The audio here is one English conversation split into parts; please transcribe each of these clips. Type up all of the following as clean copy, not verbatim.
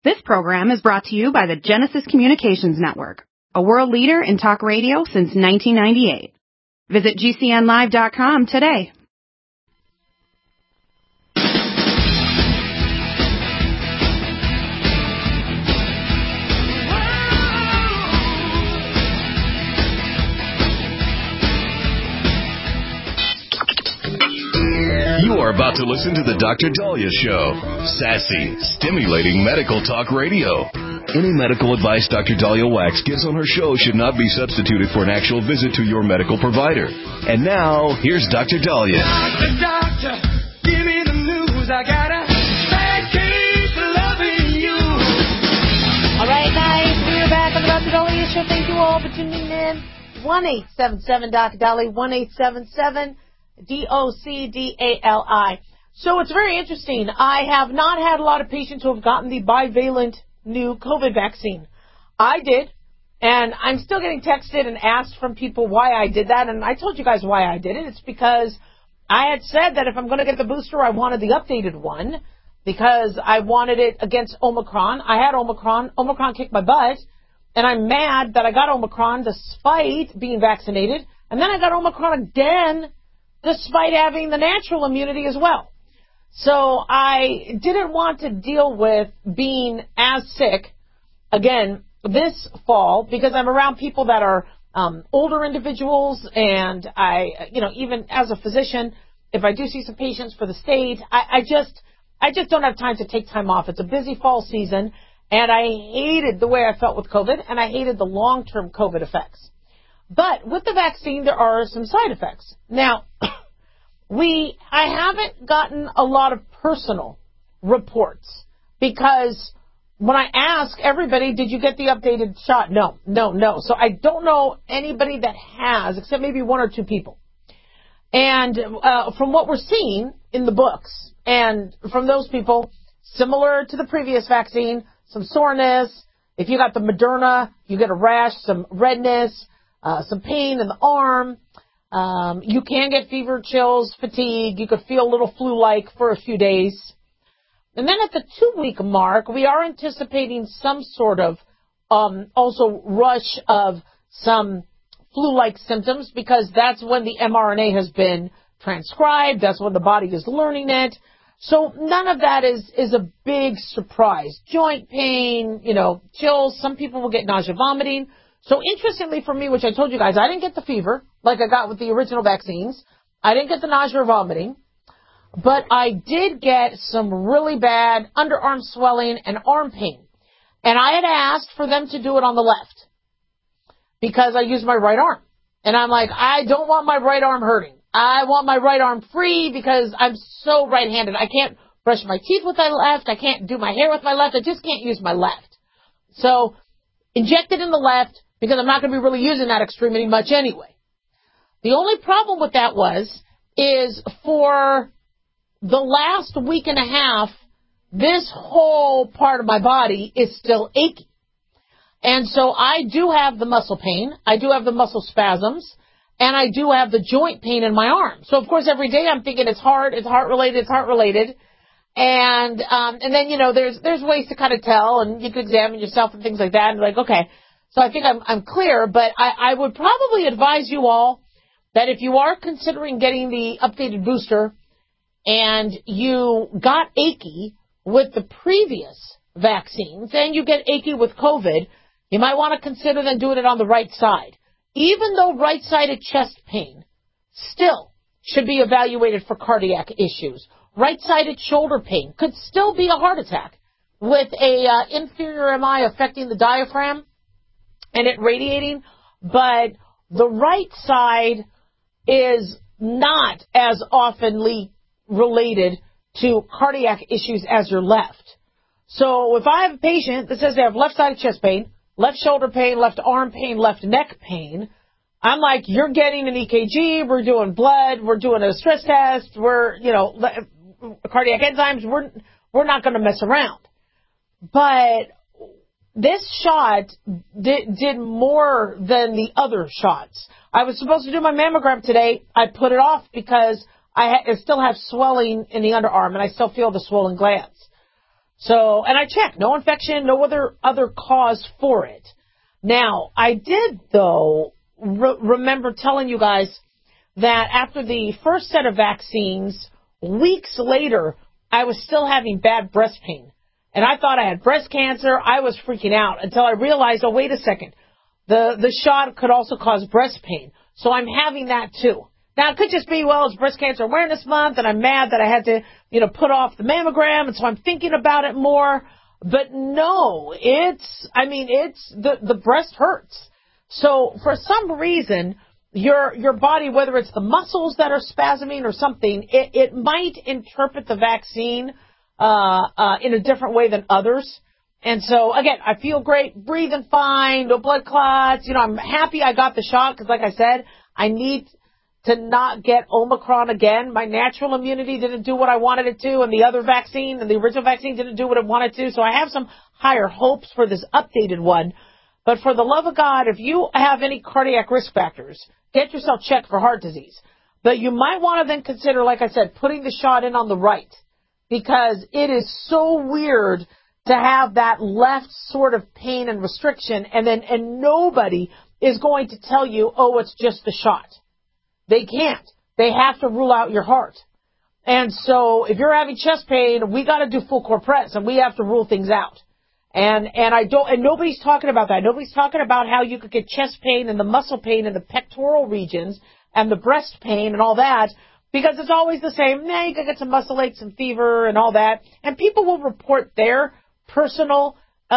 This program is brought to you by the Genesis Communications Network, a world leader in talk radio since 1998. Visit GCNlive.com today. You are about to listen to the Dr. Daliah Show. Sassy, stimulating medical talk radio. Any medical advice Dr. Daliah Wax gives on her show should not be substituted for an actual visit to your medical provider. And now, here's Dr. Daliah. Doctor, give me the news. I got a bad case of loving you. All right, guys, we're back on the Dr. Daliah Show. Thank you all for tuning in. 1-877-Dr. Daliah, 1-877 DOCDALI. So it's very interesting. I have not had a lot of patients who have gotten the bivalent new COVID vaccine. I did, and I'm still getting texted and asked from people why I did that, and I told you guys why I did it. It's because I had said that if I'm going to get the booster, I wanted the updated one because I wanted it against Omicron. I had Omicron. Omicron kicked my butt, and I'm mad that I got Omicron despite being vaccinated, and then I got Omicron again despite having the natural immunity as well. So I didn't want to deal with being as sick again this fall because I'm around people that are older individuals, and I, even as a physician, if I do see some patients for the state, I just don't have time to take time off. It's a busy fall season, and I hated the way I felt with COVID, and I hated the long-term COVID effects. But with the vaccine, there are some side effects. Now, I haven't gotten a lot of personal reports because when I ask everybody, did you get the updated shot? No. So I don't know anybody that has, except maybe one or two people. And from what we're seeing in the books, and from those people, similar to the previous vaccine, some soreness. If you got the Moderna, you get a rash, some redness, some pain in the arm. You can get fever, chills, fatigue. You could feel a little flu-like for a few days. And then at the 2-week mark, we are anticipating some sort of also rush of some flu-like symptoms because that's when the mRNA has been transcribed. That's when the body is learning it. So none of that is a big surprise. Joint pain, chills. Some people will get nausea, vomiting. So interestingly for me, which I told you guys, I didn't get the fever like I got with the original vaccines. I didn't get the nausea or vomiting. But I did get some really bad underarm swelling and arm pain. And I had asked for them to do it on the left because I use my right arm. And I'm like, I don't want my right arm hurting. I want my right arm free because I'm so right-handed. I can't brush my teeth with my left. I can't do my hair with my left. I just can't use my left. So inject it in the left, because I'm not going to be really using that extremity much anyway. The only problem with that is for the last week and a half, this whole part of my body is still achy. And so I do have the muscle pain, I do have the muscle spasms, and I do have the joint pain in my arm. So of course every day I'm thinking it's heart-related. And then, there's ways to kind of tell, and you can examine yourself and things like that, and like, okay. So I think I'm clear, but I would probably advise you all that if you are considering getting the updated booster and you got achy with the previous vaccines and you get achy with COVID, you might want to consider then doing it on the right side. Even though right-sided chest pain still should be evaluated for cardiac issues. Right-sided shoulder pain could still be a heart attack with a inferior MI affecting the diaphragm and it radiating, but the right side is not as oftenly related to cardiac issues as your left. So if I have a patient that says they have left-sided chest pain, left shoulder pain, left arm pain, left neck pain, I'm like, you're getting an EKG, we're doing blood, we're doing a stress test, we're, cardiac enzymes, we're not going to mess around. But this shot did more than the other shots. I was supposed to do my mammogram today. I put it off because I still have swelling in the underarm, and I still feel the swollen glands. So, and I checked, no infection, no other cause for it. Now, I did, though, remember telling you guys that after the first set of vaccines, weeks later, I was still having bad breast pain. And I thought I had breast cancer. I was freaking out until I realized, oh, wait a second. The shot could also cause breast pain. So I'm having that, too. Now, it could just be, well, it's Breast Cancer Awareness Month, and I'm mad that I had to, put off the mammogram, and so I'm thinking about it more. But no, the breast hurts. So for some reason, your body, whether it's the muscles that are spasming or something, it might interpret the vaccine in a different way than others. And so, again, I feel great, breathing fine, no blood clots. I'm happy I got the shot because, like I said, I need to not get Omicron again. My natural immunity didn't do what I wanted it to, and the other vaccine and the original vaccine didn't do what it wanted to. So I have some higher hopes for this updated one. But for the love of God, if you have any cardiac risk factors, get yourself checked for heart disease. But you might want to then consider, like I said, putting the shot in on the right, because it is so weird to have that left sort of pain and restriction, and nobody is going to tell you, oh, it's just the shot. They can't. They have to rule out your heart. And so if you're having chest pain, we got to do full core press, and we have to rule things out. And nobody's talking about that. Nobody's talking about how you could get chest pain and the muscle pain in the pectoral regions and the breast pain and all that, because it's always the same. You could get some muscle aches and fever and all that. And people will report their personal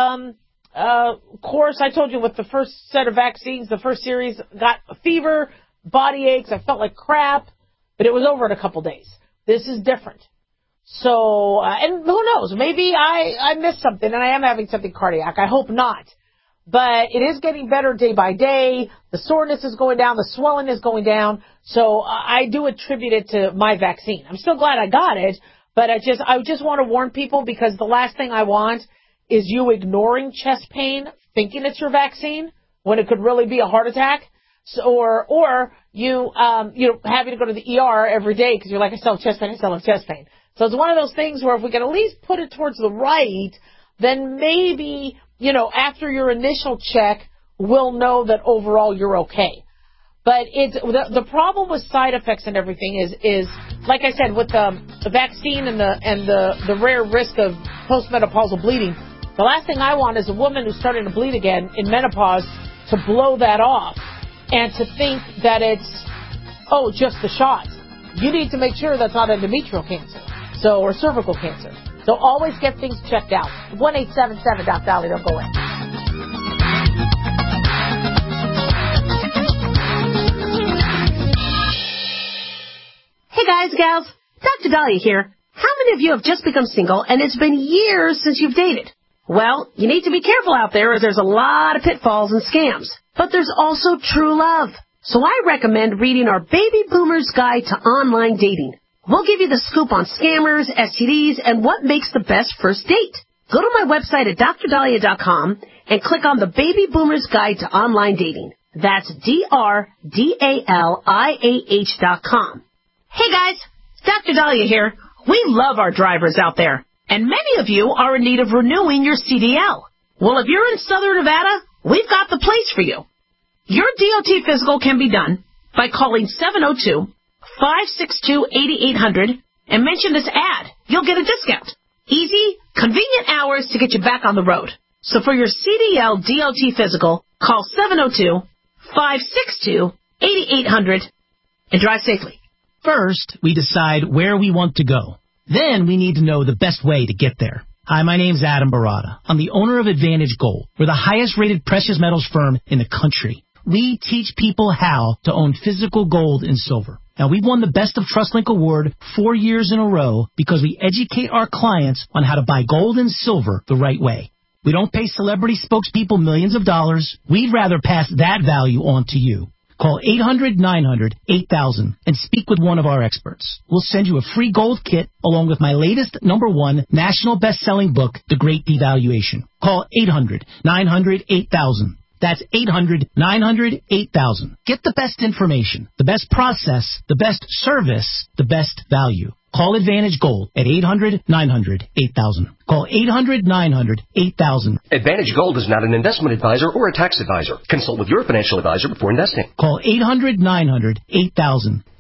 course. I told you with the first set of vaccines, the first series, got a fever, body aches. I felt like crap, but it was over in a couple days. This is different. So, and who knows? Maybe I missed something and I am having something cardiac. I hope not. But it is getting better day by day. The soreness is going down. The swelling is going down. So I do attribute it to my vaccine. I'm still glad I got it, but I just want to warn people, because the last thing I want is you ignoring chest pain, thinking it's your vaccine, when it could really be a heart attack. So, or you having to go to the ER every day because you're like, I still have chest pain. So it's one of those things where if we can at least put it towards the right, then maybe, after your initial check, we'll know that overall you're okay. But the problem with side effects and everything is like I said, with the vaccine and the rare risk of postmenopausal bleeding, the last thing I want is a woman who's starting to bleed again in menopause to blow that off and to think that it's, just the shot. You need to make sure that's not endometrial cancer, or cervical cancer. So always get things checked out. 1-877-DOC-DOLLY. Don't go in. Hey guys, gals, Dr. Dahlia here. How many of you have just become single and it's been years since you've dated? Well, you need to be careful out there, as there's a lot of pitfalls and scams. But there's also true love. So I recommend reading our Baby Boomer's Guide to Online Dating. We'll give you the scoop on scammers, STDs, and what makes the best first date. Go to my website at drdahlia.com and click on the Baby Boomer's Guide to Online Dating. That's DRDALIAH.com. Hey guys, Dr. Dahlia here. We love our drivers out there, and many of you are in need of renewing your CDL. Well, if you're in Southern Nevada, we've got the place for you. Your DOT physical can be done by calling 702-562-8800 and mention this ad. You'll get a discount. Easy, convenient hours to get you back on the road. So for your CDL DOT physical, call 702-562-8800 and drive safely. First, we decide where we want to go. Then we need to know the best way to get there. Hi, my name's Adam Barada. I'm the owner of Advantage Gold. We're the highest-rated precious metals firm in the country. We teach people how to own physical gold and silver. Now, we've won the Best of TrustLink Award 4 years in a row because we educate our clients on how to buy gold and silver the right way. We don't pay celebrity spokespeople millions of dollars. We'd rather pass that value on to you. Call 800-900-8000 and speak with one of our experts. We'll send you a free gold kit along with my latest #1 national best-selling book, The Great Devaluation. Call 800-900-8000. That's 800-900-8000. Get the best information, the best process, the best service, the best value. Call Advantage Gold at 800-900-8000. Call 800-900-8000. Advantage Gold is not an investment advisor or a tax advisor. Consult with your financial advisor before investing. Call 800-900-8000.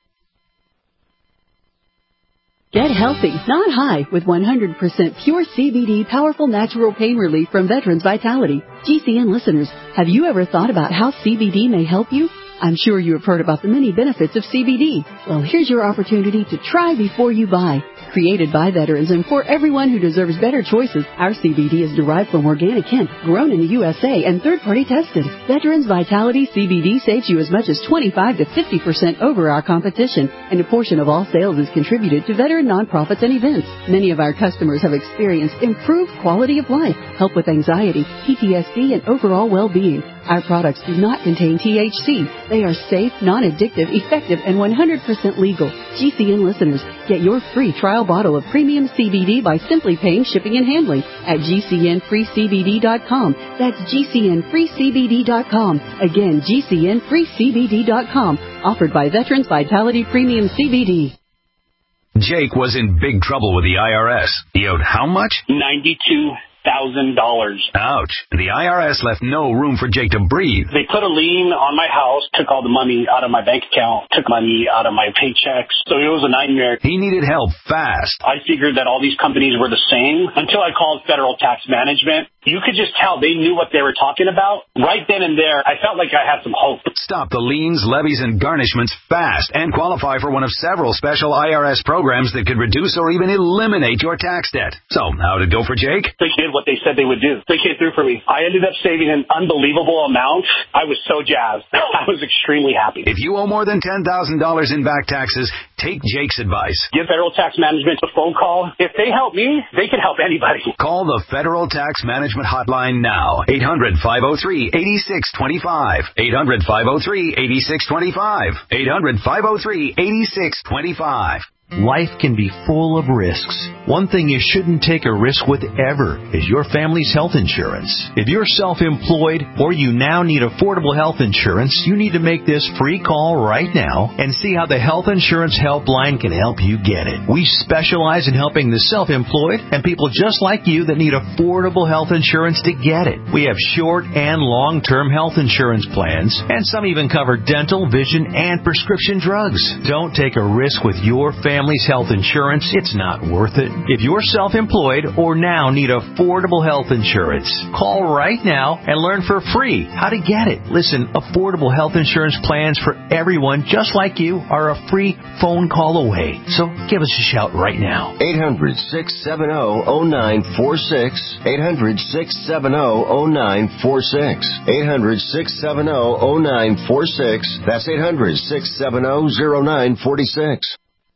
Get healthy, not high, with 100% pure CBD powerful natural pain relief from Veterans Vitality. GCN listeners, have you ever thought about how CBD may help you? I'm sure you have heard about the many benefits of CBD. Well, here's your opportunity to try before you buy. Created by veterans and for everyone who deserves better choices, our CBD is derived from organic hemp, grown in the USA, and third-party tested. Veterans Vitality CBD saves you as much as 25 to 50% over our competition, and a portion of all sales is contributed to veteran nonprofits and events. Many of our customers have experienced improved quality of life, help with anxiety, PTSD, and overall well-being. Our products do not contain THC. They are safe, non-addictive, effective, and 100% legal. GCN listeners, get your free trial bottle of premium CBD by simply paying shipping and handling at GCNFreeCBD.com. That's GCNFreeCBD.com. Again, GCNFreeCBD.com. Offered by Veterans Vitality Premium CBD. Jake was in big trouble with the IRS. He owed how much? $92,000. Ouch. The IRS left no room for Jake to breathe. They put a lien on my house, took all the money out of my bank account, took money out of my paychecks. So it was a nightmare. He needed help fast. I figured that all these companies were the same until I called Federal Tax Management. You could just tell they knew what they were talking about. Right then and there, I felt like I had some hope. Stop the liens, levies, and garnishments fast and qualify for one of several special IRS programs that could reduce or even eliminate your tax debt. So, how'd it go for Jake? They did what they said they would do. They came through for me. I ended up saving an unbelievable amount. I was so jazzed. I was extremely happy. If you owe more than $10,000 in back taxes, take Jake's advice. Give Federal Tax Management a phone call. If they help me, they can help anybody. Call the Federal Tax Management Hotline now. 800-503-8625. 800-503-8625. 800-503-8625. Life can be full of risks. One thing you shouldn't take a risk with ever is your family's health insurance. If you're self-employed or you now need affordable health insurance, you need to make this free call right now and see how the Health Insurance Helpline can help you get it. We specialize in helping the self-employed and people just like you that need affordable health insurance to get it. We have short and long-term health insurance plans, and some even cover dental, vision, and prescription drugs. Don't take a risk with your family's health insurance. It's not worth it. If you're self-employed or now need affordable health insurance, call right now and learn for free how to get it. Listen, affordable health insurance plans for everyone just like you are a free phone call away. So give us a shout right now. 800-670-0946. 800-670-0946. 800-670-0946. That's 800-670-0946.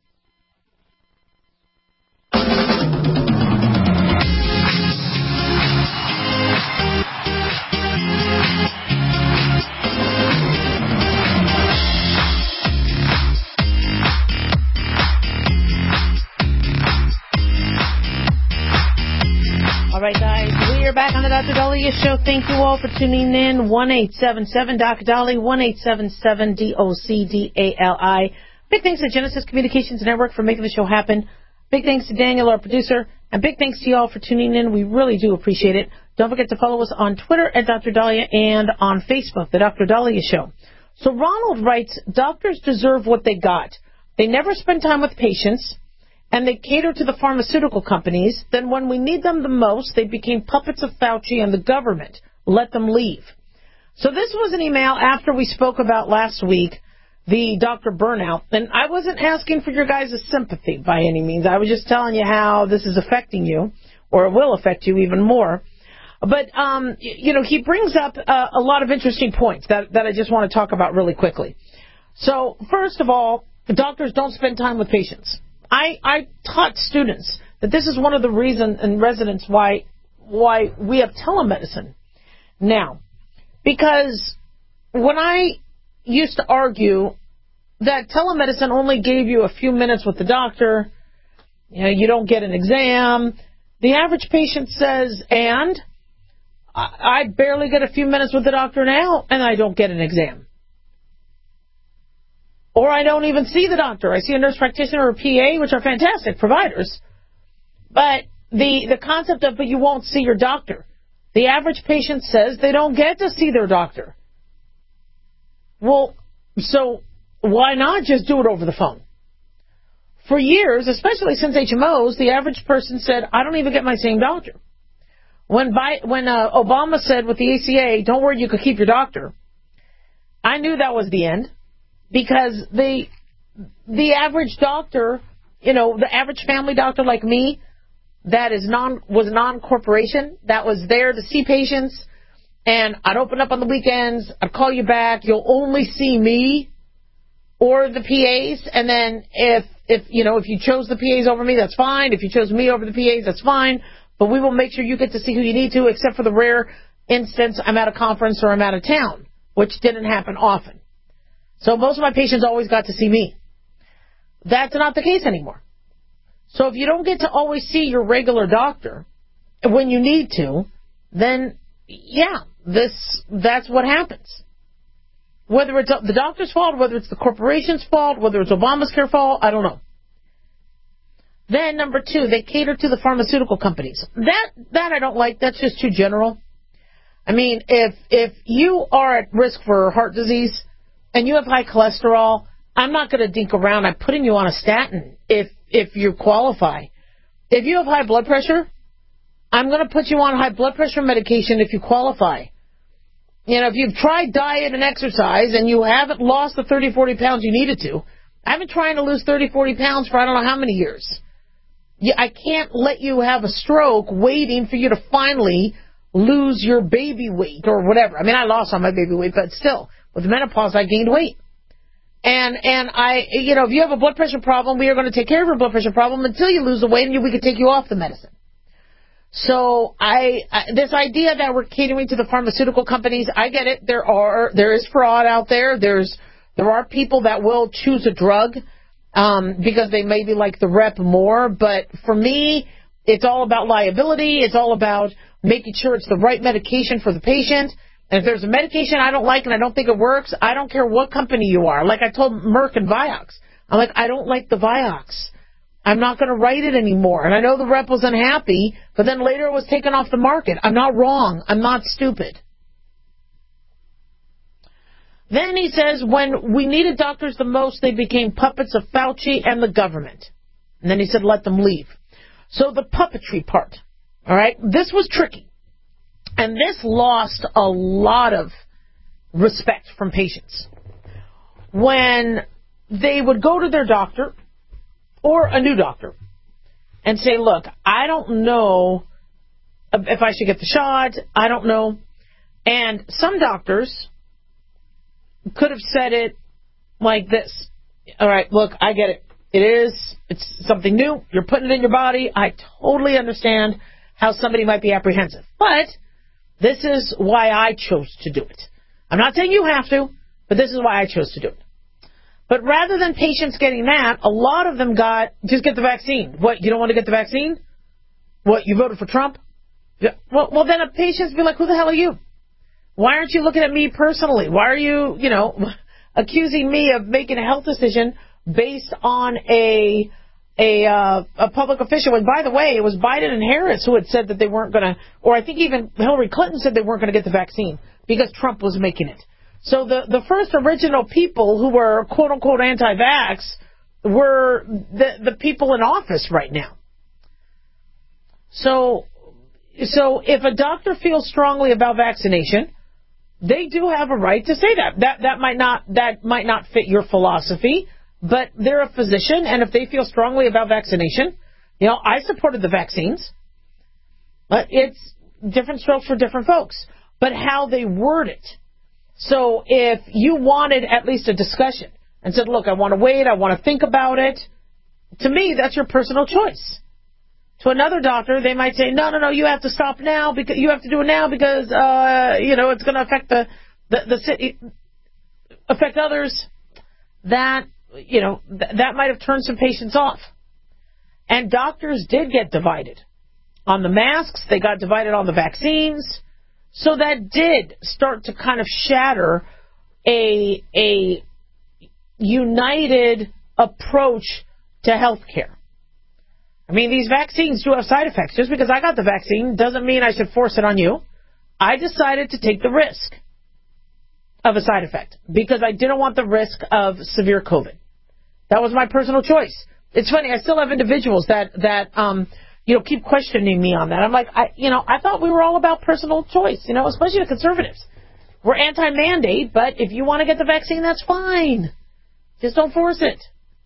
All right, guys, we are back on the Dr. Dahlia Show. Thank you all for tuning in. 1-877-Dr. 1-877-DOCDALI. Big thanks to Genesis Communications Network for making the show happen. Big thanks to Daniel, our producer. And big thanks to you all for tuning in. We really do appreciate it. Don't forget to follow us on Twitter at Dr. Dahlia and on Facebook, The Dr. Dahlia Show. So Ronald writes, doctors deserve what they got. They never spend time with patients, and they cater to the pharmaceutical companies. Then when we need them the most, they became puppets of Fauci and the government. Let them leave. So this was an email after we spoke about last week, the doctor burnout. And I wasn't asking for your guys' sympathy by any means. I was just telling you how this is affecting you, or it will affect you even more. But, he brings up a lot of interesting points that I just want to talk about really quickly. So, first of all, doctors don't spend time with patients. I taught students that this is one of the reasons and residents why we have telemedicine now. Because when I used to argue that telemedicine only gave you a few minutes with the doctor, you don't get an exam, the average patient says, and I barely get a few minutes with the doctor now, and I don't get an exam. Or I don't even see the doctor. I see a nurse practitioner or a PA, which are fantastic providers. But the concept of, but you won't see your doctor. The average patient says they don't get to see their doctor. Well, so why not just do it over the phone? For years, especially since HMOs, the average person said, I don't even get my same doctor. When Obama said with the ACA, don't worry, you could keep your doctor, I knew that was the end, because the average doctor, the average family doctor like me, that was non-corporation, that was there to see patients, and I'd open up on the weekends, I'd call you back, you'll only see me or the PAs, and then if you chose the PAs over me, that's fine. If you chose me over the PAs, that's fine. But we will make sure you get to see who you need to, except for the rare instance I'm at a conference or I'm out of town, which didn't happen often. So most of my patients always got to see me. That's not the case anymore. So if you don't get to always see your regular doctor when you need to, then, that's what happens. Whether it's the doctor's fault, whether it's the corporation's fault, whether it's Obamacare fault, I don't know. Then, number 2, they cater to the pharmaceutical companies. That I don't like. That's just too general. I mean, if you are at risk for heart disease and you have high cholesterol, I'm not going to dink around. I'm putting you on a statin if you qualify. If you have high blood pressure, I'm going to put you on high blood pressure medication if you qualify. If you've tried diet and exercise and you haven't lost the 30, 40 pounds you needed to, I've been trying to lose 30, 40 pounds for I don't know how many years. I can't let you have a stroke waiting for you to finally lose your baby weight or whatever. I mean, I lost all my baby weight, but still, with menopause, I gained weight. And if you have a blood pressure problem, we are going to take care of your blood pressure problem until you lose the weight and we can take you off the medicine. So this idea that we're catering to the pharmaceutical companies, I get it. There is fraud out there. There are people that will choose a drug because they maybe like the rep more. But for me, it's all about liability. It's all about making sure it's the right medication for the patient. And if there's a medication I don't like and I don't think it works, I don't care what company you are. Like I told Merck and Vioxx, I'm like, I don't like the Vioxx. I'm not going to write it anymore. And I know the rep was unhappy, but then later it was taken off the market. I'm not wrong. I'm not stupid. Then he says, when we needed doctors the most, they became puppets of Fauci and the government. And then he said, let them leave. So the puppetry part, all right, this was tricky. And this lost a lot of respect from patients. When they would go to their doctor, or a new doctor, and say, look, I don't know if I should get the shot. I don't know. And some doctors could have said it like this. All right, look, I get it. It's something new. You're putting it in your body. I totally understand how somebody might be apprehensive. But this is why I chose to do it. I'm not saying you have to, but this is why I chose to do it. But rather than patients getting that, a lot of them got, just get the vaccine. What, you don't want to get the vaccine? What, you voted for Trump? Yeah. Well, then a patient's be like, who the hell are you? Why aren't you looking at me personally? Why are you, accusing me of making a health decision based on a public official? And by the way, it was Biden and Harris who had said that they weren't going to, or I think even Hillary Clinton said they weren't going to get the vaccine because Trump was making it. So the first original people who were quote-unquote anti-vax were the people in office right now. So if a doctor feels strongly about vaccination, they do have a right to say that. That might not fit your philosophy, but they're a physician, and if they feel strongly about vaccination, I supported the vaccines. But it's different strokes for different folks. But how they word it. So if you wanted at least a discussion and said, look, I want to wait, I want to think about it, to me, that's your personal choice. To another doctor, they might say, no, you have to stop now, because you have to do it now because, it's going to affect the city, affect others. That might have turned some patients off. And doctors did get divided on the masks. They got divided on the vaccines. So that did start to kind of shatter a united approach to healthcare. I mean, these vaccines do have side effects. Just because I got the vaccine doesn't mean I should force it on you. I decided to take the risk of a side effect because I didn't want the risk of severe COVID. That was my personal choice. It's funny, I still have individuals that keep questioning me on that. I'm like, I thought we were all about personal choice, especially the conservatives. We're anti-mandate, but if you want to get the vaccine, that's fine. Just don't force it.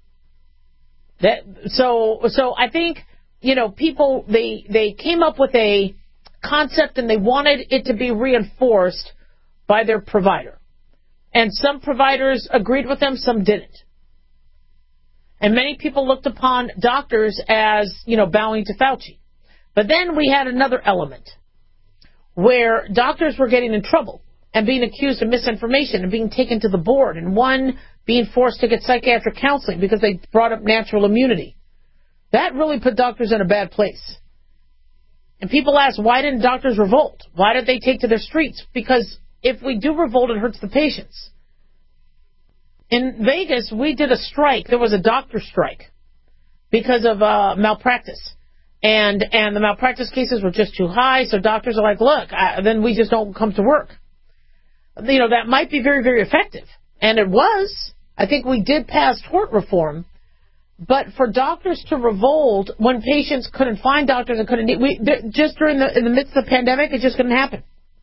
So I think, people, they came up with a concept and they wanted it to be reinforced by their provider. And some providers agreed with them, some didn't. And many people looked upon doctors as, bowing to Fauci. But then we had another element where doctors were getting in trouble and being accused of misinformation and being taken to the board, and one being forced to get psychiatric counseling because they brought up natural immunity. That really put doctors in a bad place. And people ask, why didn't doctors revolt? Why did they take to their streets? Because if we do revolt, it hurts the patients. In Vegas, we did a strike. There was a doctor strike because of malpractice. And the malpractice cases were just too high, so doctors are like, look, then we just don't come to work. That might be very, very effective. And it was. I think we did pass tort reform. But for doctors to revolt when patients couldn't find doctors and couldn't, just in the midst of the pandemic, it just couldn't happen.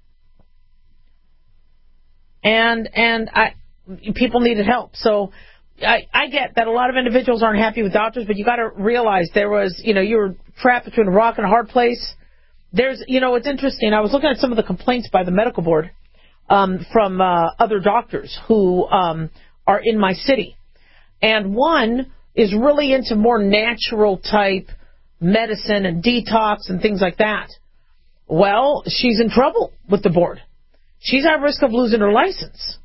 And people needed help. So I get that a lot of individuals aren't happy with doctors, but you got to realize there was, you were trapped between a rock and a hard place. It's interesting. I was looking at some of the complaints by the medical board from other doctors who are in my city. And one is really into more natural type medicine and detox and things like that. Well, she's in trouble with the board. She's at risk of losing her license.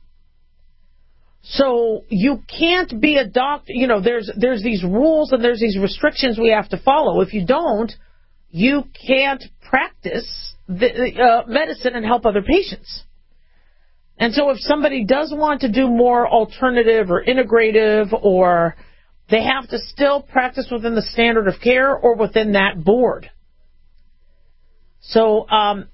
So you can't be a doctor. There's these rules and there's these restrictions we have to follow. If you don't, you can't practice medicine and help other patients. And so if somebody does want to do more alternative or integrative, or they have to still practice within the standard of care or within that board. So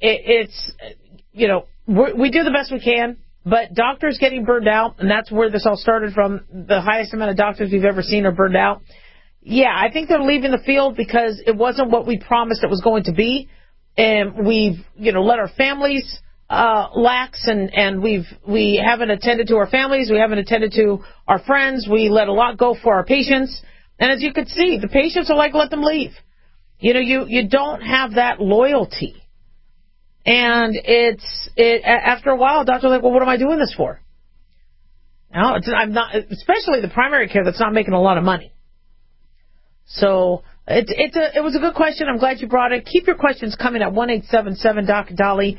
we do the best we can, but doctors getting burned out, and that's where this all started from. The highest amount of doctors we've ever seen are burned out. Yeah, I think they're leaving the field because it wasn't what we promised it was going to be. And we've, let our families lax, and we haven't attended to our families. We haven't attended to our friends. We let a lot go for our patients. And as you can see, the patients are like, let them leave. You don't have that loyalty. And after a while, doctors are like, well, what am I doing this for? Now, I'm not, especially the primary care that's not making a lot of money. So it was a good question. I'm glad you brought it. Keep your questions coming at 1-877-Dr. Dolly,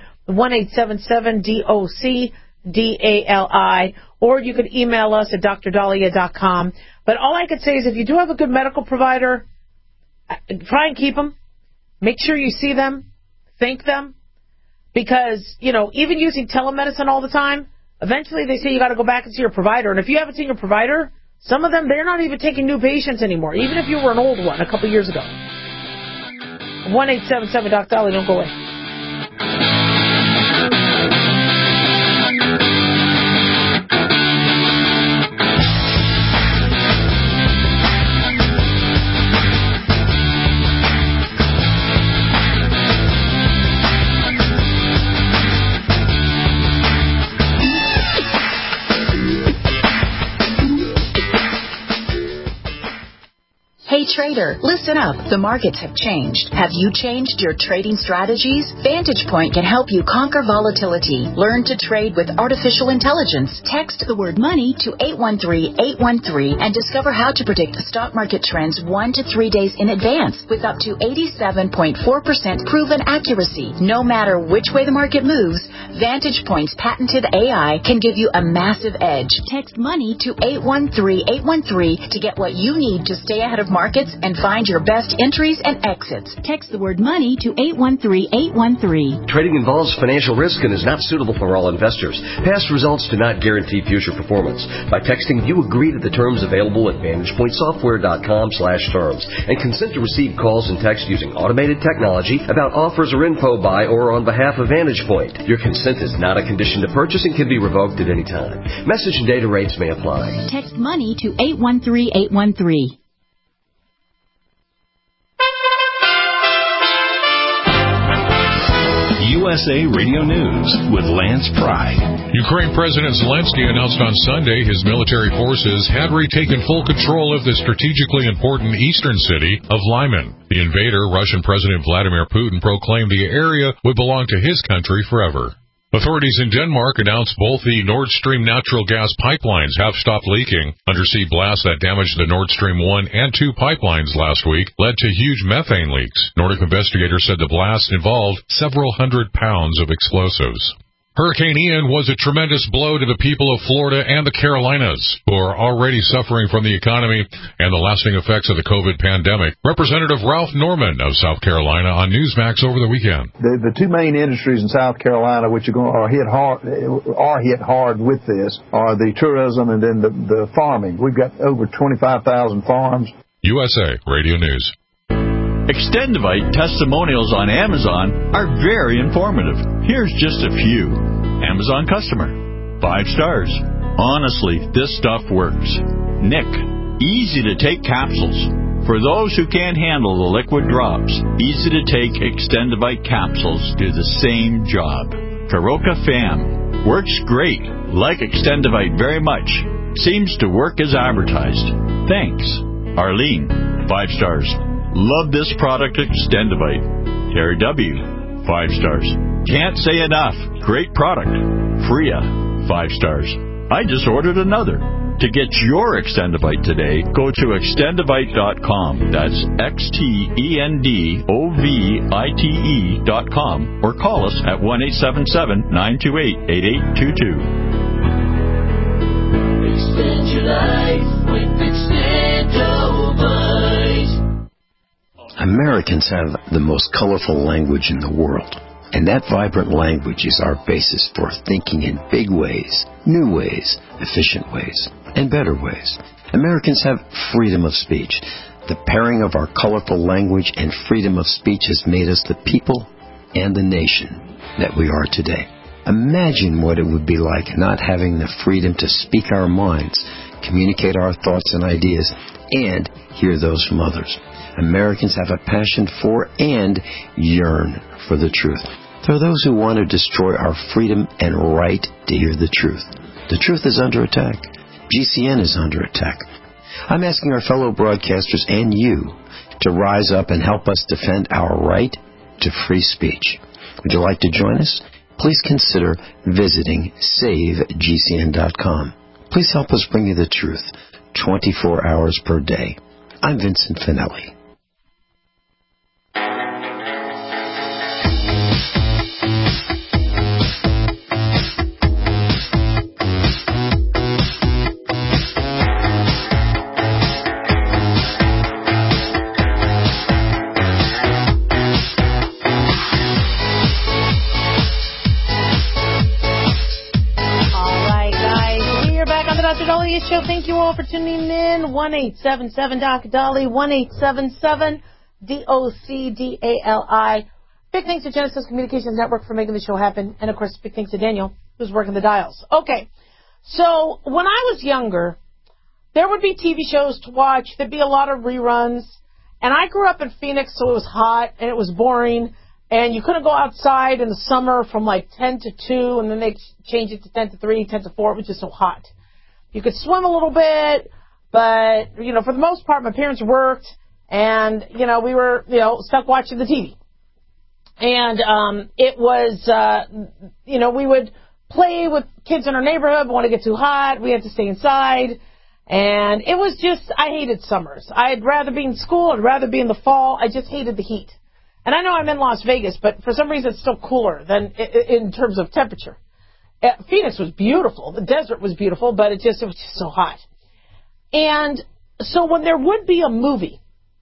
1-877-DOC-DALI, or you could email us at drdahlia.com. But all I could say is if you do have a good medical provider, try and keep them. Make sure you see them. Thank them. Because, even using telemedicine all the time, eventually they say you got to go back and see your provider. And if you haven't seen your provider, some of them, they're not even taking new patients anymore, even if you were an old one a couple years ago. 1-877-Dr. Dolly, don't go away. Hey trader, listen up. The markets have changed. Have you changed your trading strategies? Vantage Point can help you conquer volatility. Learn to trade with artificial intelligence. Text the word money to 813-813 and discover how to predict stock market trends 1 to 3 days in advance with up to 87.4% proven accuracy. No matter which way the market moves, Vantage Point's patented AI can give you a massive edge. Text money to 813-813 to get what you need to stay ahead of market markets and find your best entries and exits. Text the word money to 813-813. Trading involves financial risk and is not suitable for all investors. Past results do not guarantee future performance. By texting, you agree to the terms available at VantagePointSoftware.com/terms and consent to receive calls and text using automated technology about offers or info by or on behalf of Vantage Point. Your consent is not a condition to purchase and can be revoked at any time. Message and data rates may apply. Text money to 813-813. USA Radio News with Lance Pry. Ukraine President Zelensky announced on Sunday his military forces had retaken full control of the strategically important eastern city of Lyman. The invader, Russian President Vladimir Putin, proclaimed the area would belong to his country forever. Authorities in Denmark announced both the Nord Stream natural gas pipelines have stopped leaking. Undersea blasts that damaged the Nord Stream 1 and 2 pipelines last week led to huge methane leaks. Nordic investigators said the blast involved several hundred pounds of explosives. Hurricane Ian was a tremendous blow to the people of Florida and the Carolinas, who are already suffering from the economy and the lasting effects of the COVID pandemic. Representative Ralph Norman of South Carolina on Newsmax over the weekend. The two main industries in South Carolina which are hit hard with this are the tourism and then the farming. We've got over 25,000 farms. USA Radio News. Extendivite testimonials on Amazon are very informative. Here's just a few. Amazon customer. 5 stars. Honestly, this stuff works. Nick. Easy to take capsules. For those who can't handle the liquid drops, easy to take Extendivite capsules do the same job. Karoka Fam. Works great. Like Extendivite very much. Seems to work as advertised. Thanks. Arlene. 5 stars. Love this product, Extendivite. Terry W. 5 stars. Can't say enough. Great product. Freya. 5 stars. I just ordered another. To get your Extendivite today, go to Extendivite.com. That's XTENDOVITE.com or call us at 1-877-928-8822. Extend your life with Extendovite. Americans have the most colorful language in the world, and that vibrant language is our basis for thinking in big ways, new ways, efficient ways, and better ways. Americans have freedom of speech. The pairing of our colorful language and freedom of speech has made us the people and the nation that we are today. Imagine what it would be like not having the freedom to speak our minds, communicate our thoughts and ideas, and hear those from others. Americans have a passion for and yearn for the truth. There are those who want to destroy our freedom and right to hear the truth. The truth is under attack. GCN is under attack. I'm asking our fellow broadcasters and you to rise up and help us defend our right to free speech. Would you like to join us? Please consider visiting SaveGCN.com. Please help us bring you the truth 24 hours per day. I'm Vincent Finelli. Show. Thank you all for tuning in. 1-877-DOC-DOLLY, 1-877-DOCDALI. Big thanks to Genesis Communications Network for making the show happen. And, of course, big thanks to Daniel, who's working the dials. Okay, so when I was younger, there would be TV shows to watch. There'd be a lot of reruns. And I grew up in Phoenix, so it was hot and it was boring. And you couldn't go outside in the summer from like 10 to 2, and then they changed it to 10 to 3, 10 to 4. It was just so hot. You could swim a little bit, but, you know, for the most part, my parents worked, and, you know, we were, you know, stuck watching the TV. And it was, you know, we would play with kids in our neighborhood, but when it get too hot, we had to stay inside. And it was just, I hated summers. I'd rather be in school. I'd rather be in the fall. I just hated the heat. And I know I'm in Las Vegas, but for some reason it's still cooler than in terms of temperature. Phoenix was beautiful. The desert was beautiful, but it was just so hot. And so when there would be a movie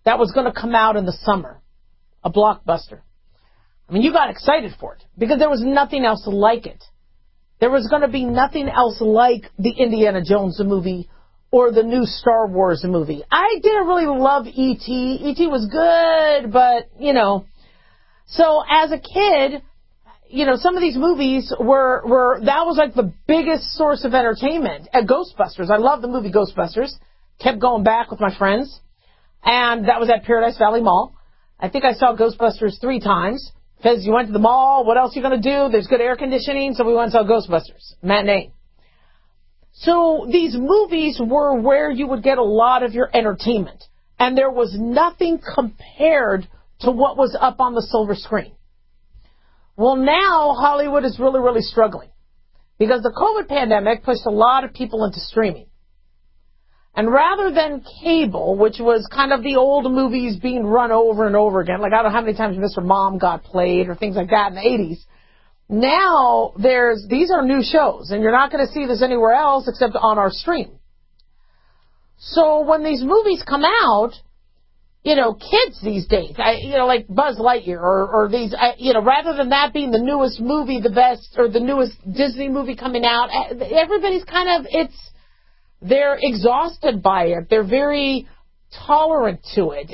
that was going to come out in the summer, a blockbuster. I mean, you got excited for it because there was nothing else like it. There was going to be nothing else like the Indiana Jones movie or the new Star Wars movie. I didn't really love E.T. E.T. was good, but, you know. So as a kid, you know, some of these movies were that was like the biggest source of entertainment. At Ghostbusters, I love the movie Ghostbusters. Kept going back with my friends. And that was at Paradise Valley Mall. I think I saw Ghostbusters 3 times. Because you went to the mall, what else are you going to do? There's good air conditioning, so we went and saw Ghostbusters. Matinee. So these movies were where you would get a lot of your entertainment. And there was nothing compared to what was up on the silver screen. Well, now Hollywood is really, really struggling. Because the COVID pandemic pushed a lot of people into streaming. And rather than cable, which was kind of the old movies being run over and over again, like I don't know how many times Mr. Mom got played or things like that in the 80s, now these are new shows, and you're not going to see this anywhere else except on our stream. So when these movies come out, you know, kids these days, you know, like Buzz Lightyear or these, you know, rather than that being the newest movie, the best, or the newest Disney movie coming out, everybody's kind of, they're exhausted by it. They're very tolerant to it.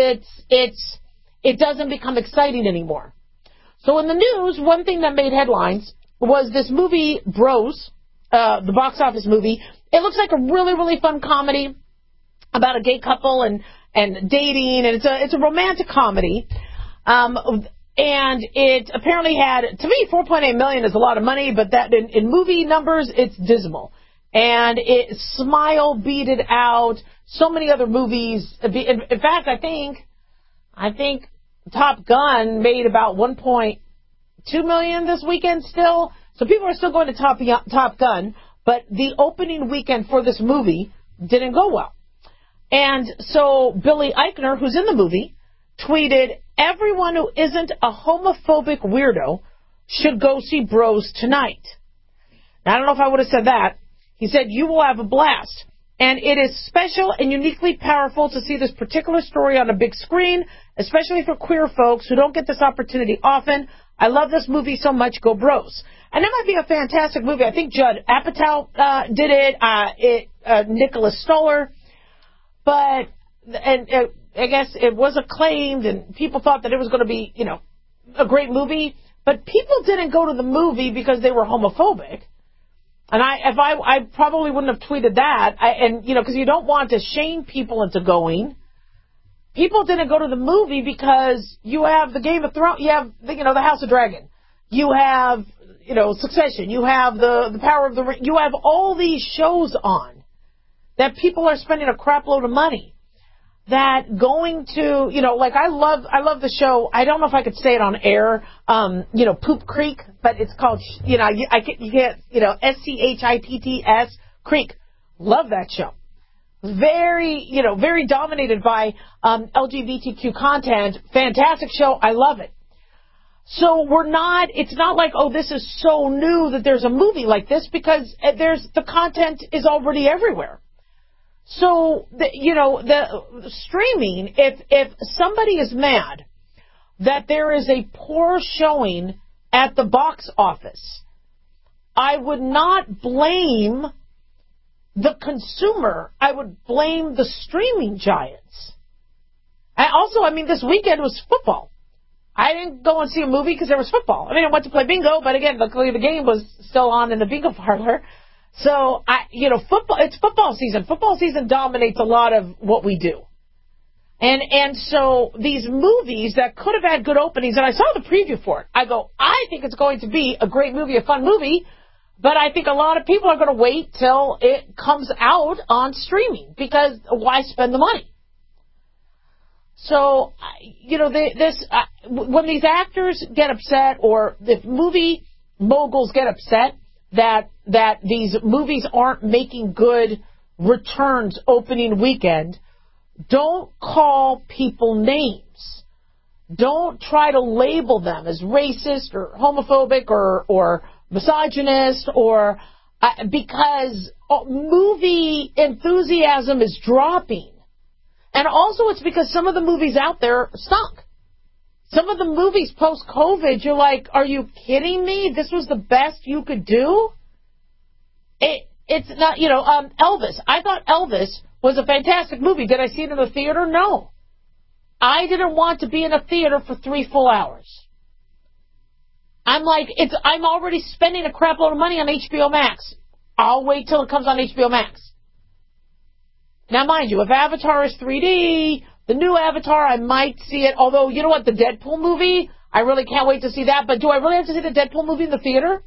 It doesn't become exciting anymore. So in the news, one thing that made headlines was this movie, Bros, the box office movie. It looks like a really, really fun comedy about a gay couple and dating, and it's a romantic comedy. And it apparently had, to me, $4.8 million is a lot of money, but that in movie numbers, it's dismal. And Smile beat it out. So many other movies. In fact, I think Top Gun made about $1.2 million this weekend still. So people are still going to Top Gun. But the opening weekend for this movie didn't go well. And so Billy Eichner, who's in the movie, tweeted, "Everyone who isn't a homophobic weirdo should go see Bros tonight." Now, I don't know if I would have said that. He said, "You will have a blast. And it is special and uniquely powerful to see this particular story on a big screen, especially for queer folks who don't get this opportunity often. I love this movie so much. Go Bros." And it might be a fantastic movie. I think Judd Apatow did it. Nicholas Stoller. But I guess it was acclaimed, and people thought that it was going to be, you know, a great movie. But people didn't go to the movie because they were homophobic. And I probably wouldn't have tweeted that. Because you don't want to shame people into going. People didn't go to the movie because you have the Game of Thrones, you have the House of Dragon, you have Succession, you have the Power of the Ring, you have all these shows on that people are spending a crap load of money. That going to, I love the show. I don't know if I could say it on air, Poop Creek, but it's called, you get, SCHITTS Creek. Love that show. Very dominated by, LGBTQ content. Fantastic show. I love it. So it's not like, oh, this is so new that there's a movie like this, because the content is already everywhere. So, the streaming, if somebody is mad that there is a poor showing at the box office, I would not blame the consumer. I would blame the streaming giants. This weekend was football. I didn't go and see a movie because there was football. I went to play bingo, but again, luckily the game was still on in the bingo parlor. So, football, it's football season. Football season dominates a lot of what we do. And so these movies that could have had good openings, and I saw the preview for it. I think it's going to be a great movie, a fun movie, but I think a lot of people are going to wait till it comes out on streaming, because why spend the money? So, when these actors get upset, or if movie moguls get upset that these movies aren't making good returns opening weekend, don't call people names. Don't try to label them as racist or homophobic or misogynist, because movie enthusiasm is dropping. And also it's because some of the movies out there stunk. Some of the movies post-COVID, you're like, are you kidding me? This was the best you could do? It's not, Elvis. I thought Elvis was a fantastic movie. Did I see it in the theater? No. I didn't want to be in a theater for 3 full hours. I'm like, I'm already spending a crap load of money on HBO Max. I'll wait till it comes on HBO Max. Now, mind you, if Avatar is 3D, the new Avatar, I might see it. Although, you know what, the Deadpool movie, I really can't wait to see that. But do I really have to see the Deadpool movie in the theater?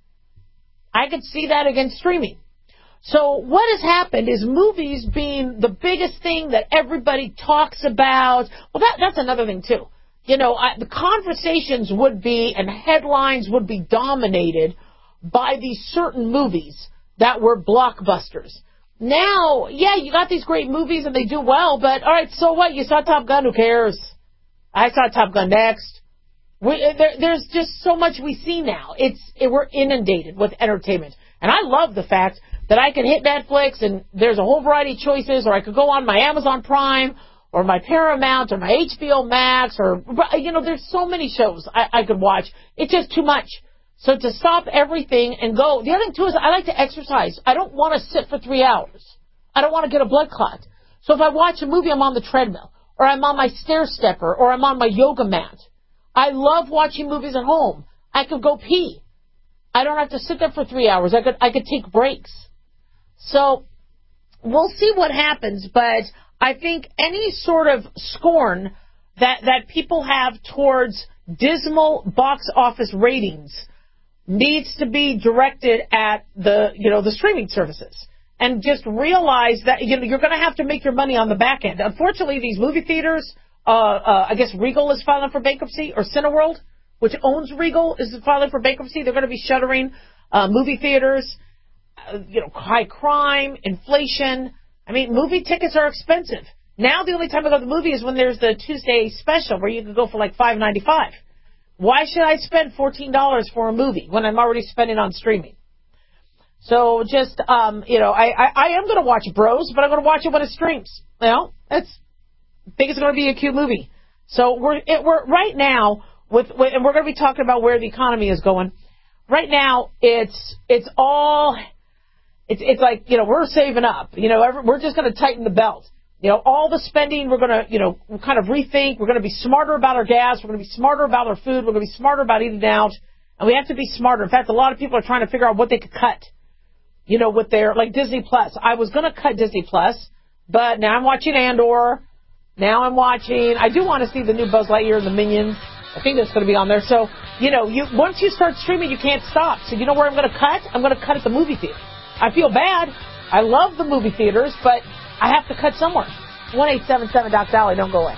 I could see that against streaming. So what has happened is movies being the biggest thing that everybody talks about. Well, that's another thing, too. The conversations would be and headlines would be dominated by these certain movies that were blockbusters. Now, yeah, you got these great movies and they do well, but all right, so what? You saw Top Gun, who cares? I saw Top Gun next. There's just so much we see now. We're inundated with entertainment. And I love the fact that I can hit Netflix and there's a whole variety of choices, or I could go on my Amazon Prime or my Paramount or my HBO Max, or, there's so many shows I could watch. It's just too much. So to stop everything and go, the other thing too is I like to exercise. I don't want to sit for 3 hours. I don't want to get a blood clot. So if I watch a movie, I'm on the treadmill, or I'm on my stair stepper, or I'm on my yoga mat. I love watching movies at home. I could go pee. I don't have to sit there for 3 hours. I could take breaks. So we'll see what happens, but I think any sort of scorn that people have towards dismal box office ratings needs to be directed at the streaming services. And just realize that you're going to have to make your money on the back end. Unfortunately, these movie theaters, I guess Regal is filing for bankruptcy, or Cineworld, which owns Regal, is filing for bankruptcy. They're going to be shuttering movie theaters. High crime, inflation. I mean, movie tickets are expensive. Now the only time I go to the movie is when there's the Tuesday special where you can go for like $5.95. Why should I spend $14 for a movie when I'm already spending on streaming? So just, I am going to watch Bros, but I'm going to watch it when it streams. I think it's going to be a cute movie. So we're right now and we're going to be talking about where the economy is going. Right now, it's like, we're saving up. We're just going to tighten the belt. All the spending, we're going to, kind of rethink. We're going to be smarter about our gas. We're going to be smarter about our food. We're going to be smarter about eating out. And we have to be smarter. In fact, a lot of people are trying to figure out what they could cut, with their, like Disney Plus. I was going to cut Disney Plus, but now I'm watching Andor. Now I do want to see the new Buzz Lightyear and the Minions. I think that's going to be on there. So, once you start streaming, you can't stop. So you know where I'm going to cut? I'm going to cut at the movie theater. I feel bad. I love the movie theaters, but I have to cut somewhere. 1-877-DOC-DOLLY. Don't go away.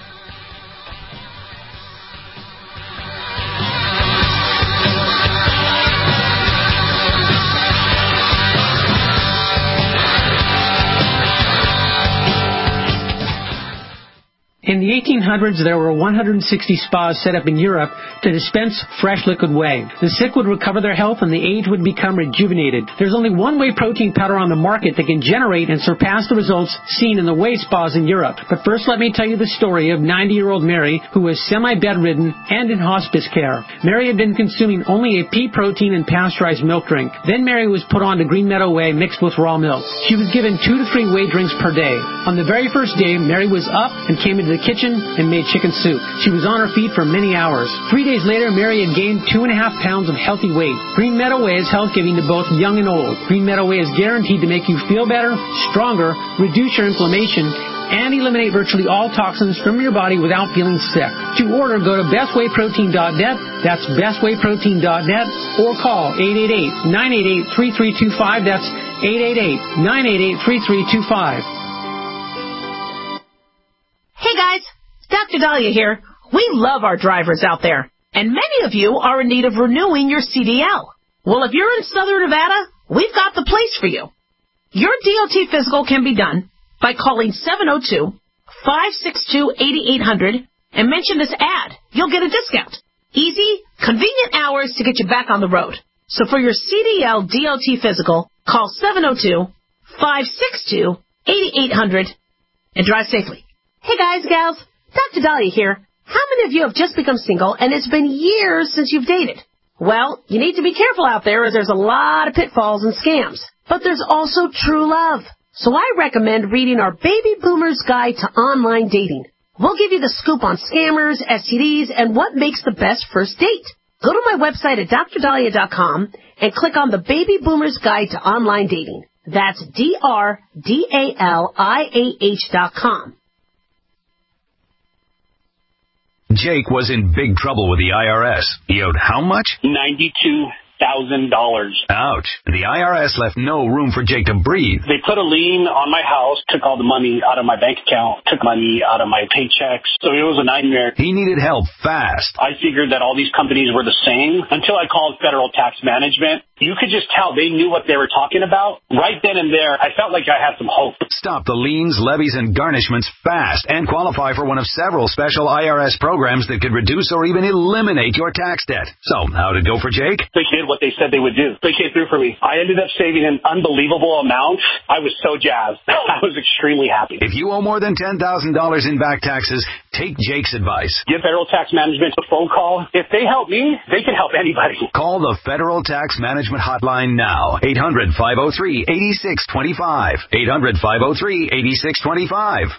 In the 1800s, there were 160 spas set up in Europe to dispense fresh liquid whey. The sick would recover their health and the aged would become rejuvenated. There's only one whey protein powder on the market that can generate and surpass the results seen in the whey spas in Europe. But first, let me tell you the story of 90-year-old Mary, who was semi-bedridden and in hospice care. Mary had been consuming only a pea protein and pasteurized milk drink. Then Mary was put on to Green Meadow Whey mixed with raw milk. She was given 2 to 3 whey drinks per day. On the very first day, Mary was up and came into the kitchen and made chicken soup. She was on her feet for many hours. 3 days later, Mary had gained 2.5 pounds of healthy weight. Green Meadow Whey is health-giving to both young and old. Green Meadow Whey is guaranteed to make you feel better, stronger, reduce your inflammation, and eliminate virtually all toxins from your body without feeling sick. To order, go to bestwayprotein.net. That's bestwayprotein.net, or call 888-988-3325. That's 888-988-3325. Hey guys, Dr. Dahlia here. We love our drivers out there, and many of you are in need of renewing your CDL. Well, if you're in Southern Nevada, we've got the place for you. Your DOT physical can be done by calling 702-562-8800 and mention this ad. You'll get a discount. Easy, convenient hours to get you back on the road. So for your CDL DOT physical, call 702-562-8800 and drive safely. Hey guys, gals, Dr. Dahlia here. How many of you have just become single and it's been years since you've dated? Well, you need to be careful out there as there's a lot of pitfalls and scams. But there's also true love. So I recommend reading our Baby Boomer's Guide to Online Dating. We'll give you the scoop on scammers, STDs, and what makes the best first date. Go to my website at drdahlia.com and click on the Baby Boomer's Guide to Online Dating. That's DRDALIAH.com. Jake was in big trouble with the IRS. He owed how much? $92,000. Ouch. The IRS left no room for Jake to breathe. They put a lien on my house, took all the money out of my bank account, took money out of my paychecks. So it was a nightmare. He needed help fast. I figured that all these companies were the same until I called Federal Tax Management. You could just tell they knew what they were talking about. Right then and there, I felt like I had some hope. Stop the liens, levies, and garnishments fast and qualify for one of several special IRS programs that could reduce or even eliminate your tax debt. So, how'd it go for Jake? They did what they said they would do. They came through for me. I ended up saving an unbelievable amount. I was so jazzed. I was extremely happy. If you owe more than $10,000 in back taxes, take Jake's advice. Give Federal Tax Management a phone call. If they help me, they can help anybody. Call the Federal Tax Management hotline now. 800-503-8625. 800-503-8625.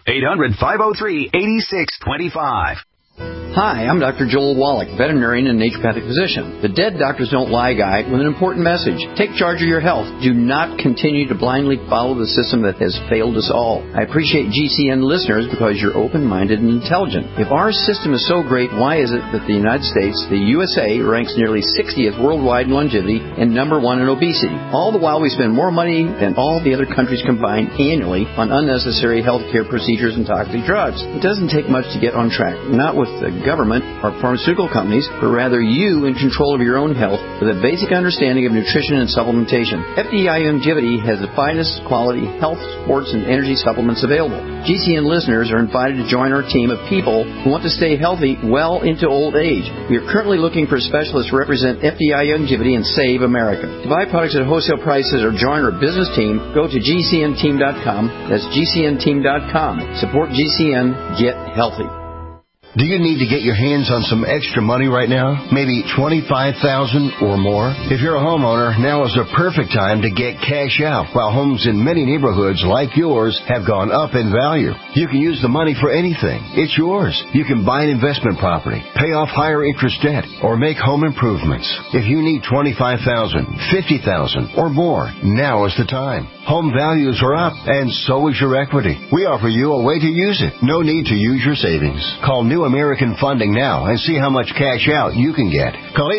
800-503-8625. Hi, I'm Dr. Joel Wallach, veterinarian and naturopathic physician. The Dead Doctors Don't Lie guy with an important message. Take charge of your health. Do not continue to blindly follow the system that has failed us all. I appreciate GCN listeners because you're open-minded and intelligent. If our system is so great, why is it that the United States, the USA, ranks nearly 60th worldwide in longevity and number 1 in obesity? All the while we spend more money than all the other countries combined annually on unnecessary healthcare procedures and toxic drugs. It doesn't take much to get on track. Not with the government or pharmaceutical companies, but rather you in control of your own health with a basic understanding of nutrition and supplementation. FDI Longevity has the finest quality health, sports, and energy supplements available. GCN listeners are invited to join our team of people who want to stay healthy well into old age. We are currently looking for specialists to represent FDI Longevity and Save America. To buy products at wholesale prices or join our business team, go to GCNteam.com. That's GCNteam.com. Support GCN. Get healthy. Do you need to get your hands on some extra money right now? Maybe $25,000 or more? If you're a homeowner, now is the perfect time to get cash out while homes in many neighborhoods like yours have gone up in value. You can use the money for anything. It's yours. You can buy an investment property, pay off higher interest debt, or make home improvements. If you need $25,000, $50,000 or more, now is the time. Home values are up, and so is your equity. We offer you a way to use it. No need to use your savings. Call New American Funding now and see how much cash out you can get. Call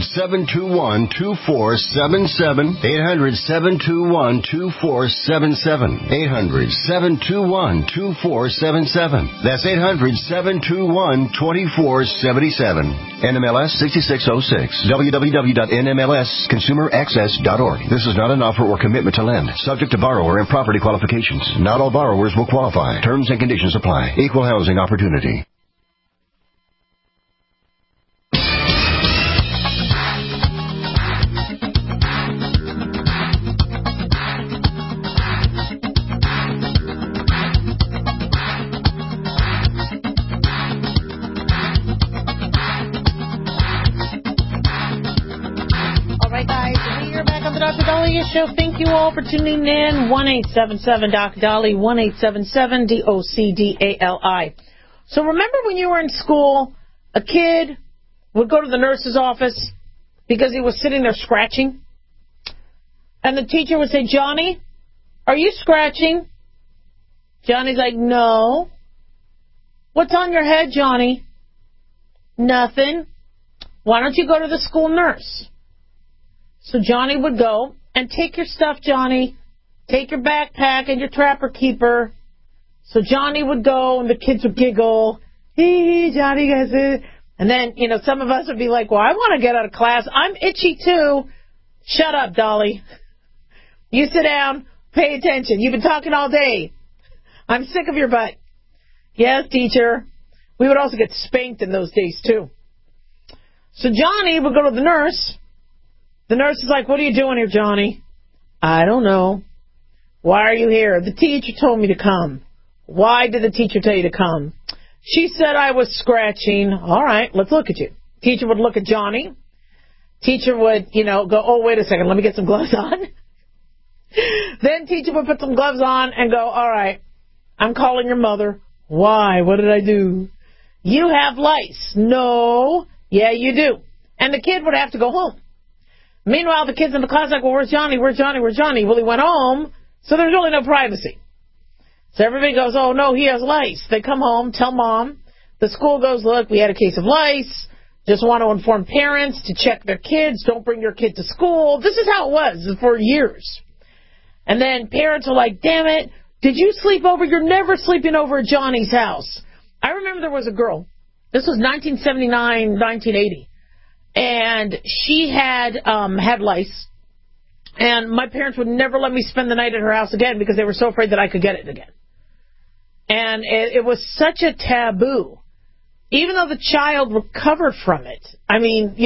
800-721-2477. 800-721-2477. 800-721-2477. That's 800-721-2477. NMLS 6606. www.nmlsconsumeraccess.org. This is not an offer or commitment to lend. Subject to borrower and property qualifications. Not all borrowers will qualify. Terms and conditions apply. Equal housing opportunity. Show. Thank you all for tuning in. 1-877-DOC-DOLLY, 1-877-DOCDALI. So remember when you were in school, a kid would go to the nurse's office because he was sitting there scratching? And the teacher would say, Johnny, are you scratching? Johnny's like, no. What's on your head, Johnny? Nothing. Why don't you go to the school nurse? So Johnny would go and take your stuff, Johnny. Take your backpack and your trapper keeper. So Johnny would go, and the kids would giggle. Hey, Johnny, guys. And then, some of us would be like, well, I want to get out of class. I'm itchy, too. Shut up, Dolly. You sit down. Pay attention. You've been talking all day. I'm sick of your butt. Yes, teacher. We would also get spanked in those days, too. So Johnny would go to the nurse. The nurse is like, what are you doing here, Johnny? I don't know. Why are you here? The teacher told me to come. Why did the teacher tell you to come? She said I was scratching. All right, let's look at you. Teacher would look at Johnny. Teacher would, go, oh, wait a second, let me get some gloves on. Then teacher would put some gloves on and go, all right, I'm calling your mother. Why? What did I do? You have lice. No. Yeah, you do. And the kid would have to go home. Meanwhile, the kids in the class are like, well, where's Johnny? Where's Johnny? Where's Johnny? Well, he went home, so there's really no privacy. So everybody goes, oh, no, he has lice. They come home, tell mom. The school goes, look, we had a case of lice. Just want to inform parents to check their kids. Don't bring your kid to school. This is how it was for years. And then parents are like, damn it, did you sleep over? You're never sleeping over at Johnny's house. I remember there was a girl. This was 1979, 1980. And she had lice. And my parents would never let me spend the night at her house again because they were so afraid that I could get it again. And it was such a taboo. Even though the child recovered from it, I mean,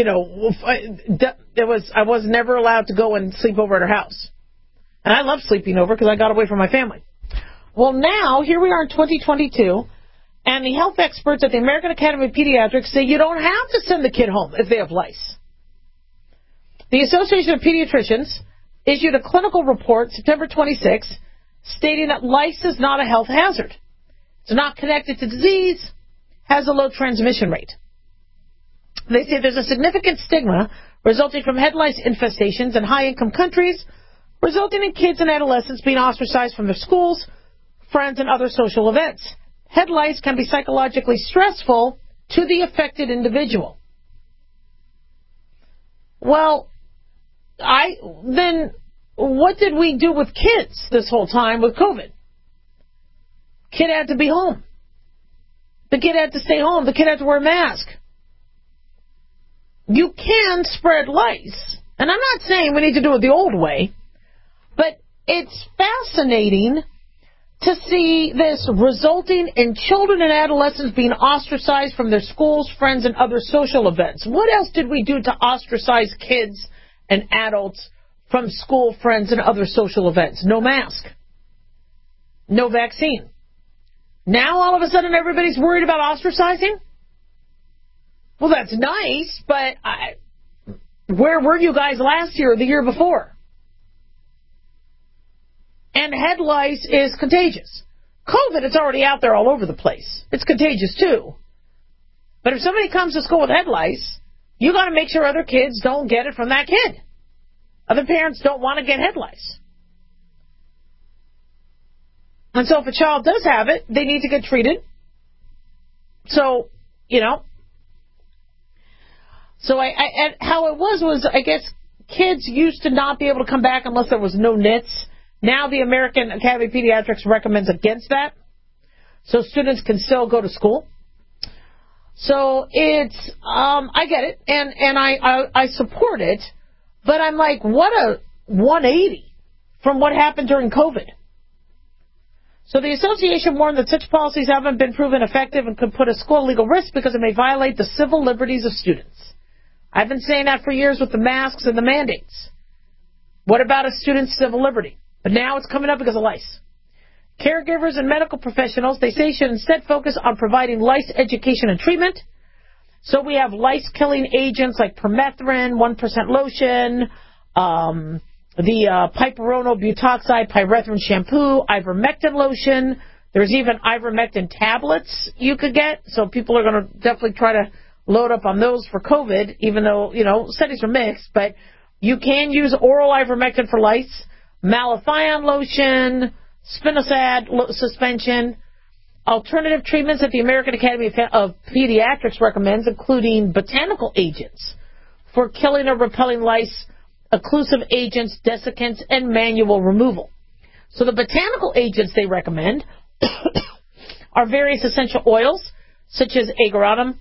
I was never allowed to go and sleep over at her house. And I love sleeping over because I got away from my family. Well, now, here we are in 2022, and the health experts at the American Academy of Pediatrics say you don't have to send the kid home if they have lice. The Association of Pediatricians issued a clinical report September 26 stating that lice is not a health hazard. It's not connected to disease, has a low transmission rate. They say there's a significant stigma resulting from head lice infestations in high-income countries, resulting in kids and adolescents being ostracized from their schools, friends, and other social events. Head lice can be psychologically stressful to the affected individual. Well, then what did we do with kids this whole time with COVID? Kid had to be home. The kid had to stay home. The kid had to wear a mask. You can spread lice. And I'm not saying we need to do it the old way, but it's fascinating to see this resulting in children and adolescents being ostracized from their schools, friends, and other social events. What else did we do to ostracize kids and adults from school, friends, and other social events? No mask. No vaccine. Now, all of a sudden, everybody's worried about ostracizing? Well, that's nice, but where were you guys last year or the year before? And head lice is contagious. COVID, it's already out there all over the place. It's contagious, too. But if somebody comes to school with head lice, you got to make sure other kids don't get it from that kid. Other parents don't want to get head lice. And so if a child does have it, they need to get treated. So, So how it was I guess kids used to not be able to come back unless there was no nits. Now the American Academy of Pediatrics recommends against that. So students can still go to school. So it's, I get it, and I support it, but I'm like, what a 180 from what happened during COVID. So the association warned that such policies haven't been proven effective and could put a school at legal risk because it may violate the civil liberties of students. I've been saying that for years with the masks and the mandates. What about a student's civil liberty? But now it's coming up because of lice. Caregivers and medical professionals, they say, should instead focus on providing lice education and treatment. So we have lice-killing agents like permethrin, 1% lotion, the piperonal butoxide pyrethrin shampoo, ivermectin lotion. There's even ivermectin tablets you could get. So people are going to definitely try to load up on those for COVID, even though, studies are mixed. But you can use oral ivermectin for lice, malathion lotion, spinosad suspension. Alternative treatments that the American Academy of Pediatrics recommends, including botanical agents for killing or repelling lice, occlusive agents, desiccants, and manual removal. So the botanical agents they recommend are various essential oils, such as ageratum,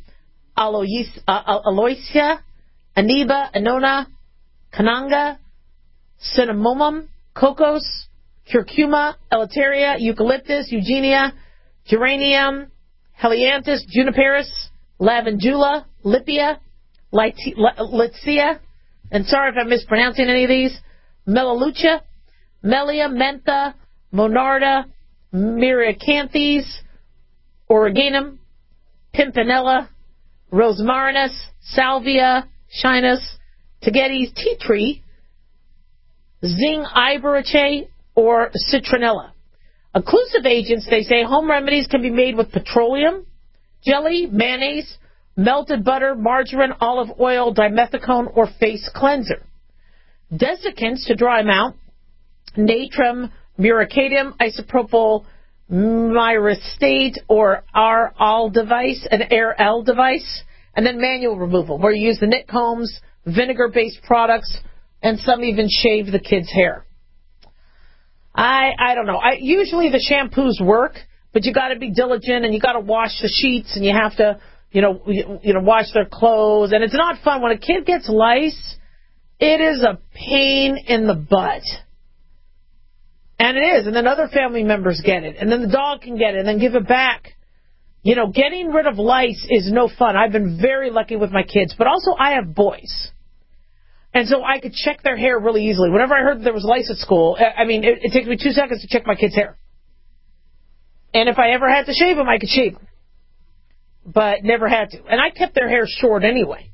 aloysia, aniba, annona, cananga, cinnamomum, cocos, curcuma, eleuteria, eucalyptus, eugenia, geranium, helianthus, juniperus, lavandula, lipia, lycia, and sorry if I'm mispronouncing any of these, melaleuca, melia, mentha, monarda, Myriacanthus, Origanum, Pimpinella, Rosmarinus, Salvia, Shinus, Tagetes tea tree, Zing iberiaceae, or Citronella. Occlusive agents, they say, home remedies can be made with petroleum, jelly, mayonnaise, melted butter, margarine, olive oil, dimethicone, or face cleanser. Desiccants to dry them out, natrum, muricatum, isopropyl myristate, or RL device, an RL device, and then manual removal, where you use the knit combs, vinegar-based products, and some even shave the kid's hair. I don't know. Usually the shampoos work, but you got to be diligent, and you got to wash the sheets, and you have to, wash their clothes, and it's not fun. When a kid gets lice, it is a pain in the butt. And it is. And then other family members get it. And then the dog can get it and then give it back. Getting rid of lice is no fun. I've been very lucky with my kids. But also, I have boys. And so I could check their hair really easily. Whenever I heard there was lice at school, it takes me 2 seconds to check my kid's hair. And if I ever had to shave them, I could shave them. But never had to. And I kept their hair short anyway.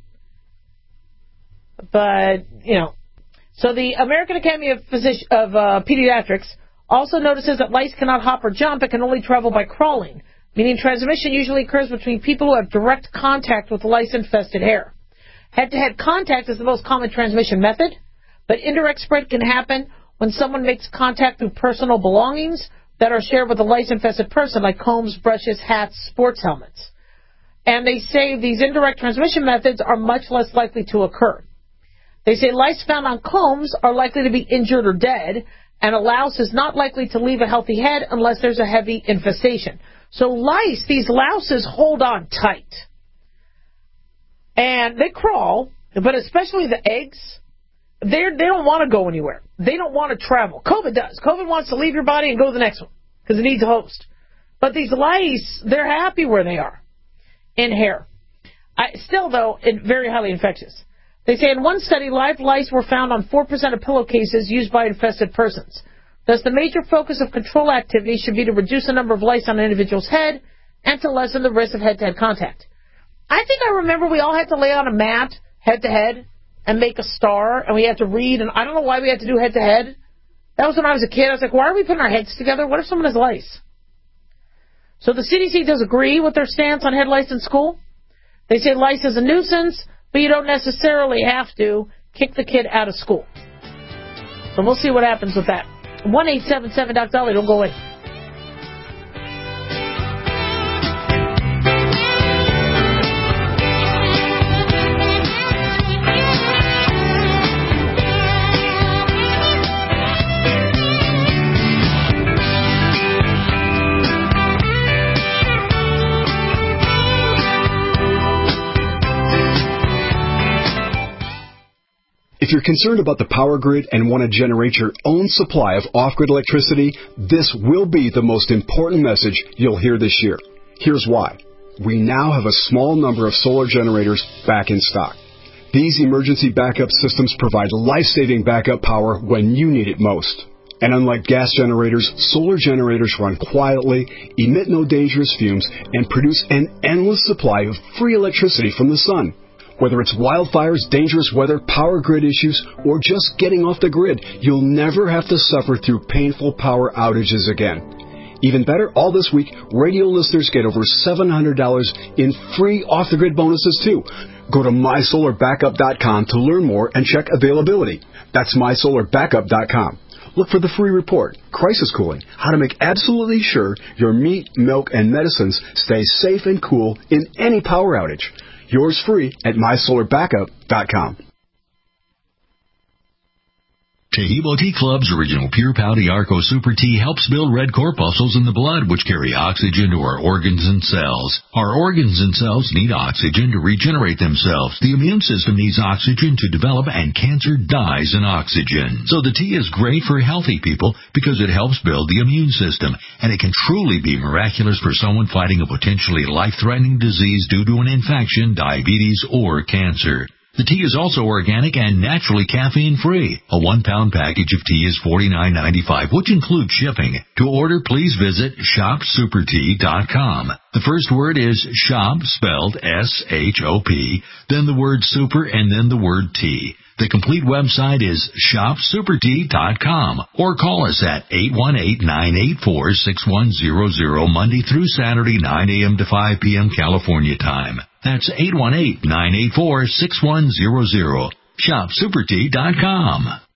But, So the American Academy of Pediatrics also notices that lice cannot hop or jump. It can only travel by crawling, meaning transmission usually occurs between people who have direct contact with lice-infested hair. Head-to-head contact is the most common transmission method, but indirect spread can happen when someone makes contact through personal belongings that are shared with a lice-infested person, like combs, brushes, hats, sports helmets. And they say these indirect transmission methods are much less likely to occur. They say lice found on combs are likely to be injured or dead, and a louse is not likely to leave a healthy head unless there's a heavy infestation. So lice, these louses hold on tight. And they crawl, but especially the eggs, they don't want to go anywhere. They don't want to travel. COVID does. COVID wants to leave your body and go to the next one because it needs a host. But these lice, they're happy where they are in hair. Still, though, very highly infectious. They say in one study, live lice were found on 4% of pillowcases used by infested persons. Thus, the major focus of control activity should be to reduce the number of lice on an individual's head and to lessen the risk of head-to-head contact. I think I remember we all had to lay on a mat, head-to-head, and make a star, and we had to read, and I don't know why we had to do head-to-head. That was when I was a kid. I was like, why are we putting our heads together? What if someone has lice? So the CDC does agree with their stance on head lice in school. They say lice is a nuisance, but you don't necessarily have to kick the kid out of school. So we'll see what happens with that. 1-877-DOC-DOLLY. Don't go away. If you're concerned about the power grid and want to generate your own supply of off-grid electricity, this will be the most important message you'll hear this year. Here's why. We now have a small number of solar generators back in stock. These emergency backup systems provide life-saving backup power when you need it most. And unlike gas generators, solar generators run quietly, emit no dangerous fumes, and produce an endless supply of free electricity from the sun. Whether it's wildfires, dangerous weather, power grid issues, or just getting off the grid, you'll never have to suffer through painful power outages again. Even better, all this week, radio listeners get over $700 in free off-the-grid bonuses, too. Go to MySolarBackup.com to learn more and check availability. That's MySolarBackup.com. Look for the free report, Crisis Cooling, how to make absolutely sure your meat, milk, and medicines stay safe and cool in any power outage. Yours free at MySolarBackup.com. Taheebo Tea Club's original Pure Pouty Arco Super Tea helps build red corpuscles in the blood, which carry oxygen to our organs and cells. Our organs and cells need oxygen to regenerate themselves. The immune system needs oxygen to develop, and cancer dies in oxygen. So the tea is great for healthy people because it helps build the immune system, and it can truly be miraculous for someone fighting a potentially life-threatening disease due to an infection, diabetes, or cancer. The tea is also organic and naturally caffeine-free. A 1-pound package of tea is $49.95, which includes shipping. To order, please visit shopsupertea.com. The first word is shop, spelled S-H-O-P, then the word super, and then the word tea. The complete website is shopsupertea.com, or call us at 818-984-6100 Monday through Saturday, 9 a.m. to 5 p.m. California time. That's 818-984-6100. Shopsupertea.com.